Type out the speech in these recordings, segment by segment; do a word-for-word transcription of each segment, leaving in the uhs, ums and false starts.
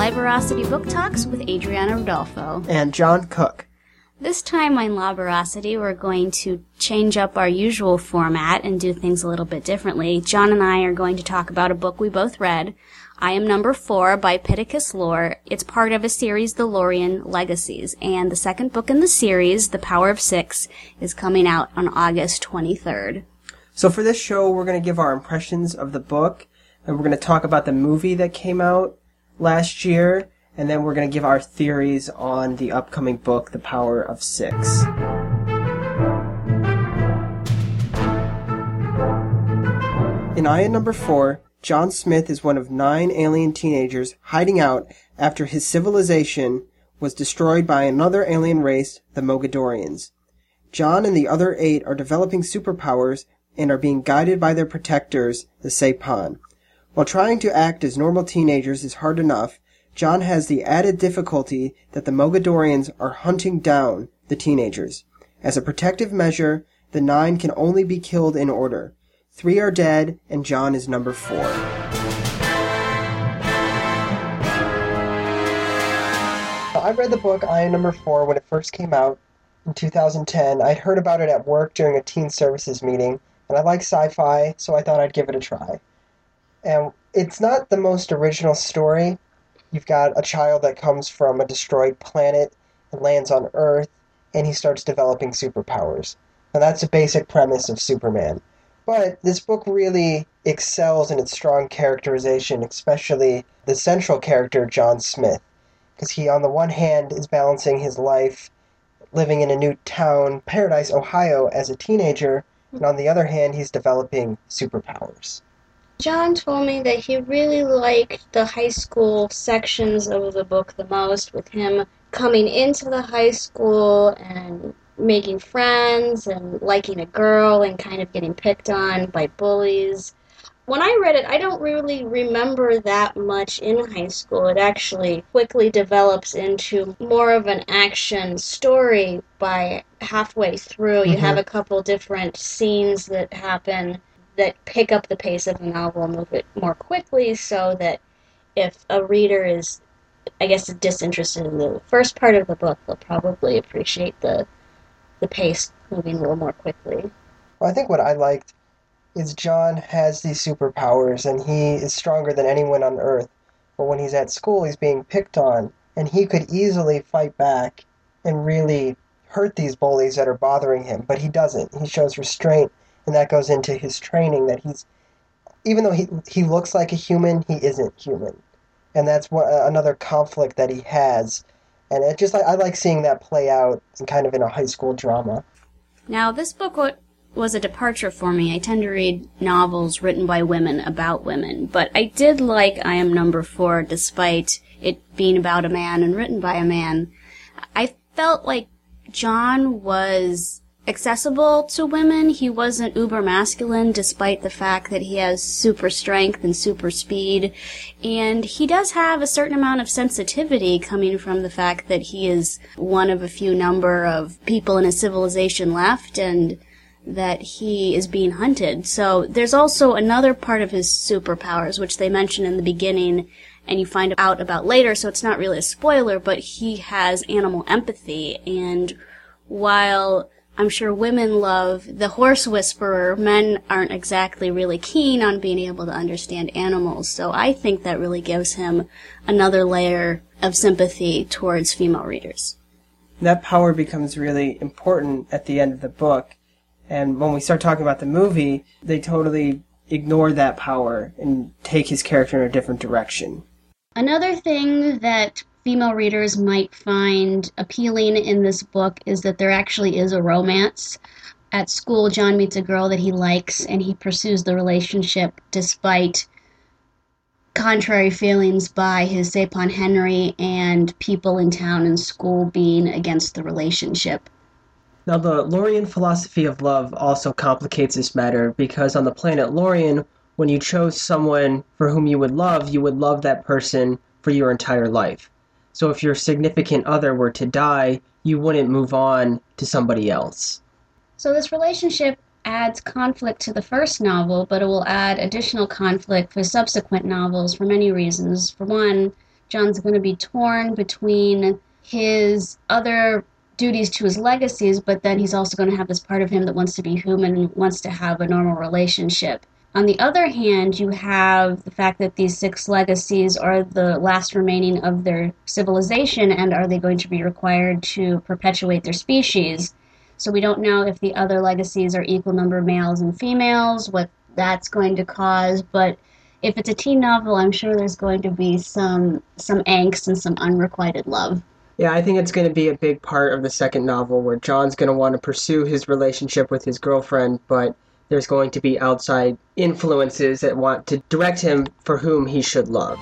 Librosity Book Talks with Adriana Rodolfo. And John Cook. This time on Librosity, we're going to change up our usual format and do things a little bit differently. John and I are going to talk about a book we both read, I Am Number Four by Pittacus Lore. It's part of a series, The Lorien Legacies, and the second book in the series, The Power of Six, is coming out on August twenty-third. So for this show, we're going to give our impressions of the book, and we're going to talk about the movie that came out last year, and then we're going to give our theories on the upcoming book, The Power of Six. In I Am Number Four, John Smith is one of nine alien teenagers hiding out after his civilization was destroyed by another alien race, the Mogadorians. John and the other eight are developing superpowers and are being guided by their protectors, the Sapon. While trying to act as normal teenagers is hard enough, John has the added difficulty that the Mogadorians are hunting down the teenagers. As a protective measure, the nine can only be killed in order. Three are dead, and John is number four. I read the book I Am Number Four when it first came out in two thousand ten. I'd heard about it at work during a teen services meeting, and I like sci-fi, so I thought I'd give it a try. And it's not the most original story. You've got a child that comes from a destroyed planet and lands on Earth, and he starts developing superpowers. And that's the basic premise of Superman. But this book really excels in its strong characterization, especially the central character, John Smith. Because he, on the one hand, is balancing his life living in a new town, Paradise, Ohio, as a teenager, and on the other hand, he's developing superpowers. John told me that he really liked the high school sections of the book the most, with him coming into the high school and making friends and liking a girl and kind of getting picked on by bullies. When I read it, I don't really remember that much in high school. It actually quickly develops into more of an action story by halfway through. Mm-hmm. You have a couple different scenes that happen that pick up the pace of the novel and move it more quickly, so that if a reader is, I guess, disinterested in the first part of the book, they'll probably appreciate the the pace moving a little more quickly. Well, I think what I liked is John has these superpowers, and he is stronger than anyone on Earth. But when he's at school, he's being picked on, and he could easily fight back and really hurt these bullies that are bothering him, but he doesn't. He shows restraint, and that goes into his training, that he's, even though he he looks like a human, he isn't human. And that's what, uh, another conflict that he has. And it just, I, I like seeing that play out in kind of in a high school drama. Now, this book was a departure for me. I tend to read novels written by women about women, but I did like I Am Number Four, despite it being about a man and written by a man. I felt like John was accessible to women. He wasn't uber masculine, despite the fact that he has super strength and super speed. And he does have a certain amount of sensitivity coming from the fact that he is one of a few number of people in his civilization left, and that he is being hunted. So there's also another part of his superpowers, which they mention in the beginning, and you find out about later, so it's not really a spoiler, but he has animal empathy. And while I'm sure women love the horse whisperer, men aren't exactly really keen on being able to understand animals. So I think that really gives him another layer of sympathy towards female readers. That power becomes really important at the end of the book. And when we start talking about the movie, they totally ignore that power and take his character in a different direction. Another thing that female readers might find appealing in this book is that there actually is a romance. At school, John meets a girl that he likes, and he pursues the relationship despite contrary feelings by his Sapon Henry and people in town and school being against the relationship. Now, the Lorien philosophy of love also complicates this matter, because on the planet Lorien, when you chose someone for whom you would love, you would love that person for your entire life. So if your significant other were to die, you wouldn't move on to somebody else. So this relationship adds conflict to the first novel, but it will add additional conflict for subsequent novels for many reasons. For one, John's going to be torn between his other duties to his legacies, but then he's also going to have this part of him that wants to be human and wants to have a normal relationship. On the other hand, you have the fact that these six legacies are the last remaining of their civilization, and are they going to be required to perpetuate their species? So we don't know if the other legacies are equal number of males and females, what that's going to cause, but if it's a teen novel, I'm sure there's going to be some some angst and some unrequited love. Yeah, I think it's going to be a big part of the second novel where John's going to want to pursue his relationship with his girlfriend, but there's going to be outside influences that want to direct him for whom he should love.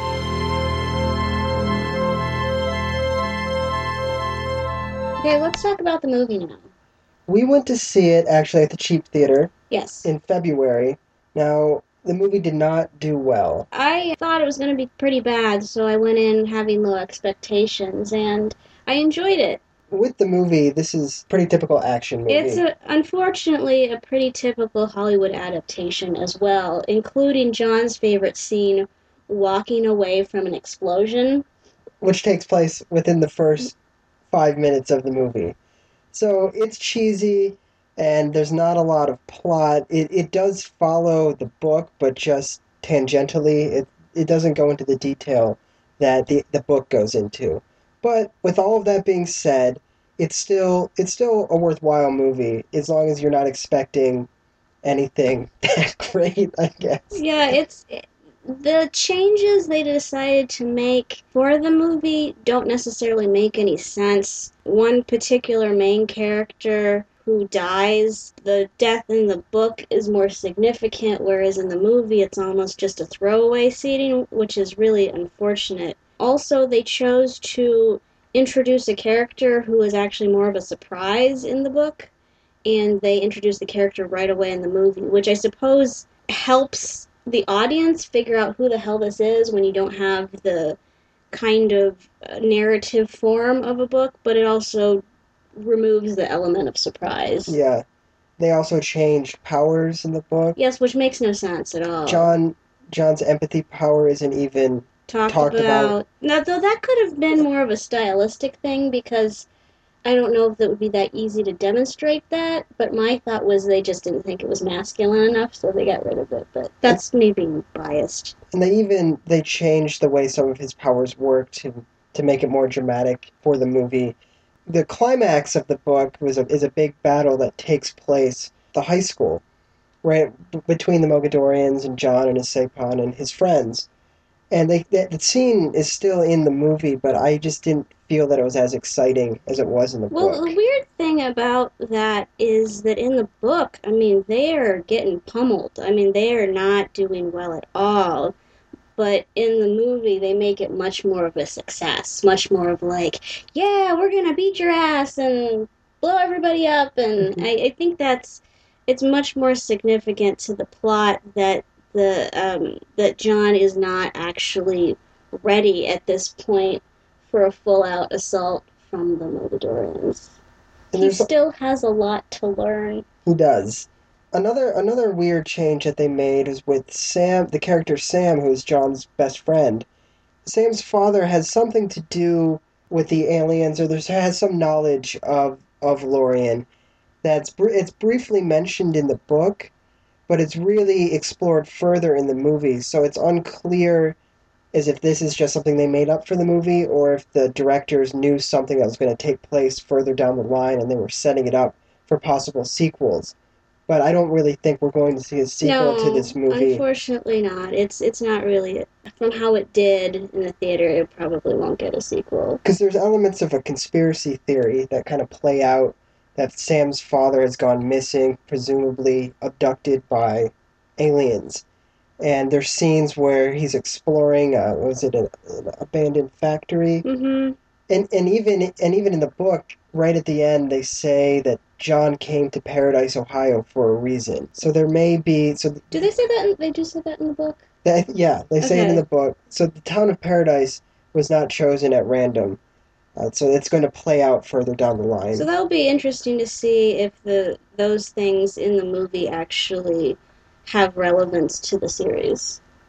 Okay, let's talk about the movie now. We went to see it actually at the Cheap Theater. Yes. In February. Now, the movie did not do well. I thought it was going to be pretty bad, so I went in having low expectations, and I enjoyed it. With the movie, this is a pretty typical action movie. It's a, unfortunately a pretty typical Hollywood adaptation as well, including John's favorite scene, walking away from an explosion. Which takes place within the first five minutes of the movie. So it's cheesy, and there's not a lot of plot. It it does follow the book, but just tangentially. It it doesn't go into the detail that the, the book goes into. But with all of that being said, it's still it's still a worthwhile movie as long as you're not expecting anything that great, I guess. Yeah, it's the changes they decided to make for the movie don't necessarily make any sense. One particular main character who dies, the death in the book is more significant, whereas in the movie it's almost just a throwaway scene, which is really unfortunate. Also, they chose to introduce a character who is actually more of a surprise in the book, and they introduced the character right away in the movie, which I suppose helps the audience figure out who the hell this is when you don't have the kind of narrative form of a book, but it also removes the element of surprise. Yeah. They also changed powers in the book. Yes, which makes no sense at all. John John's empathy power isn't even Talked, talked about. about. Now, though that could have been more of a stylistic thing, because I don't know if it would be that easy to demonstrate that, but my thought was they just didn't think it was masculine enough, so they got rid of it. But that's me being biased. And they even they changed the way some of his powers work to to make it more dramatic for the movie. The climax of the book was a, is a big battle that takes place at the high school, right b- between the Mogadorians and John and his Sapon and his friends. And they, that the scene is still in the movie, but I just didn't feel that it was as exciting as it was in the Well, book. the weird thing about that is that in the book, I mean, they are getting pummeled. I mean, they are not doing well at all. But in the movie, they make it much more of a success. Much more of like, yeah, we're going to beat your ass and blow everybody up. And Mhm. I, I think that's, it's much more significant to the plot that the um, that John is not actually ready at this point for a full-out assault from the Mogadorians. And He there's- still has a lot to learn. He does. Another another weird change that they made is with Sam, the character Sam, who's John's best friend. Sam's father has something to do with the aliens, or there's has some knowledge of of Lorien. That's br- it's briefly mentioned in the book, but it's really explored further in the movie. So it's unclear as if this is just something they made up for the movie, or if the directors knew something that was going to take place further down the line and they were setting it up for possible sequels. But I don't really think we're going to see a sequel no, to this movie. Unfortunately not. It's it's not really, from how it did in the theater, it probably won't get a sequel. Because there's elements of a conspiracy theory that kind of play out, that Sam's father has gone missing, presumably abducted by aliens. And there's scenes where he's exploring, uh, was it an, an abandoned factory? Mm-hmm. And and even and even in the book, right at the end, they say that John came to Paradise, Ohio, for a reason. So there may be so. Do they say that? In, they do say that in the book? That, yeah, they say it in Okay. the book. So the town of Paradise was not chosen at random. Uh, so it's going to play out further down the line. So that'll be interesting to see if the those things in the movie actually have relevance to the series.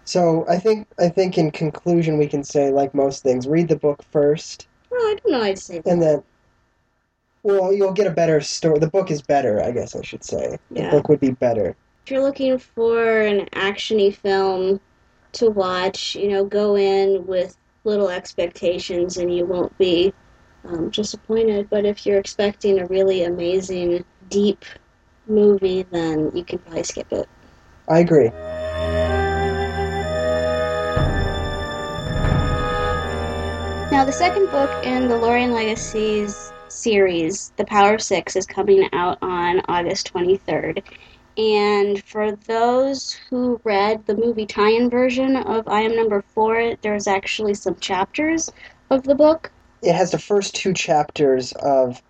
So I think I think in conclusion we can say, like most things, read the book first, Well, I don't know. I'd say that. and then, well, you'll get a better story. The book is better, I guess I should say. The Yeah. book would be better. If you're looking for an action-y film to watch, you know, go in with little expectations and you won't be um, disappointed. But if you're expecting a really amazing, deep movie, then you can probably skip it. I agree. Now, the second book in the Lorien Legacies series, The Power of Six, is coming out on August twenty-third. And for those who read the movie tie-in version of I Am Number Four, there's actually some chapters of the book. It has the first two chapters of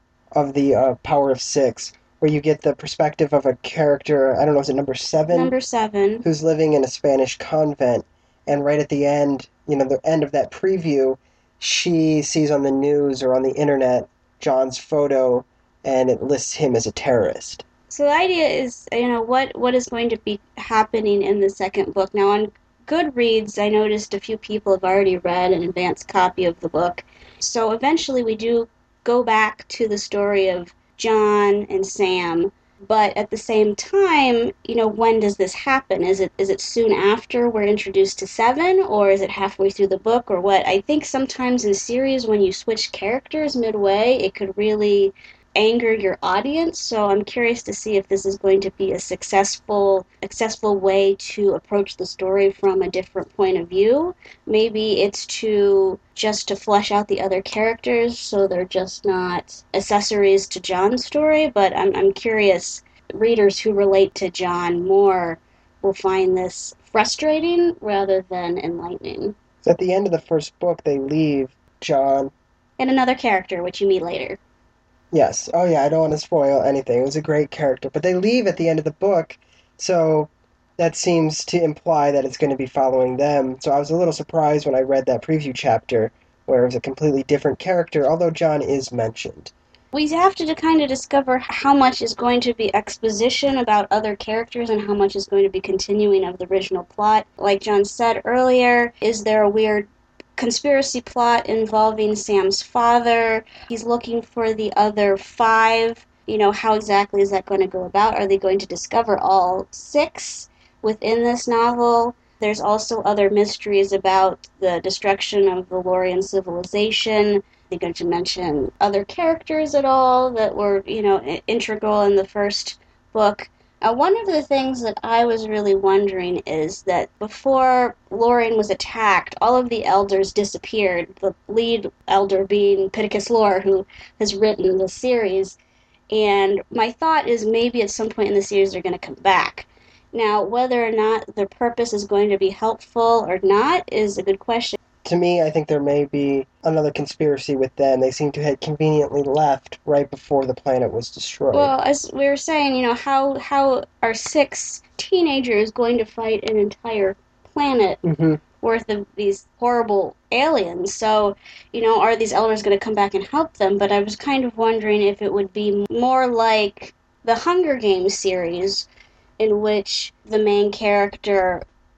of the uh, Power of Six, where you get the perspective of a character, I don't know, is it number seven? Number seven. Who's living in a Spanish convent. And right at the end, you know, the end of that preview, she sees on the news or on the internet John's photo, and it lists him as a terrorist. So the idea is, you know, what, what is going to be happening in the second book. Now, on Goodreads, I noticed a few people have already read an advanced copy of the book. So eventually we do go back to the story of John and Sam. But at the same time, you know, when does this happen? Is it is it soon after we're introduced to Seven, or is it halfway through the book, or what? I think sometimes in series, when you switch characters midway, it could really anger your audience. So I'm curious to see if this is going to be a successful, successful way to approach the story from a different point of view. Maybe it's to just to flesh out the other characters, so they're just not accessories to John's story. But I'm I'm curious, readers who relate to John more will find this frustrating rather than enlightening. So at the end of the first book, they leave John. And another character, which you meet later. Yes. Oh, yeah, I don't want to spoil anything. It was a great character. But they leave at the end of the book, so that seems to imply that it's going to be following them. So I was a little surprised when I read that preview chapter, where it was a completely different character, although John is mentioned. We have to kind of discover how much is going to be exposition about other characters and how much is going to be continuing of the original plot. Like John said earlier, is there a weird conspiracy plot involving Sam's father? He's looking for the other five. You know, how exactly is that going to go about? Are they going to discover all six within this novel? There's also other mysteries about the destruction of the Lorien civilization. Are they going to mention other characters at all that were, you know, integral in the first book? Uh, one of the things that I was really wondering is that before Lorien was attacked, all of the elders disappeared, the lead elder being Pittacus Lore, who has written the series. And my thought is maybe at some point in the series they're going to come back. Now, whether or not their purpose is going to be helpful or not is a good question. To me, I think there may be another conspiracy with them. They seem to have conveniently left right before the planet was destroyed. Well, as we were saying, you know, how how are six teenagers going to fight an entire planet mm-hmm. worth of these horrible aliens? So, you know, are these elders going to come back and help them? But I was kind of wondering if it would be more like the Hunger Games series, in which the main character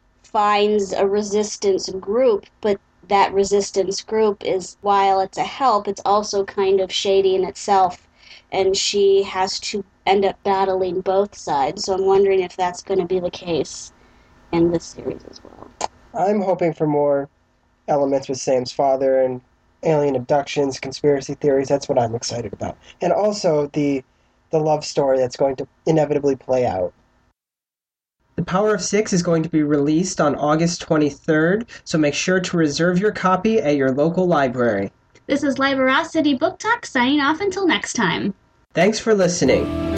finds a resistance group, but that resistance group is, while it's a help, it's also kind of shady in itself, and she has to end up battling both sides. So I'm wondering if that's going to be the case in this series as well. I'm hoping for more elements with Sam's father and alien abductions, conspiracy theories. That's what I'm excited about. And also the the love story that's going to inevitably play out. The Power of Six is going to be released on August twenty-third, so make sure to reserve your copy at your local library. This is Liverosity Book Talk signing off until next time. Thanks for listening.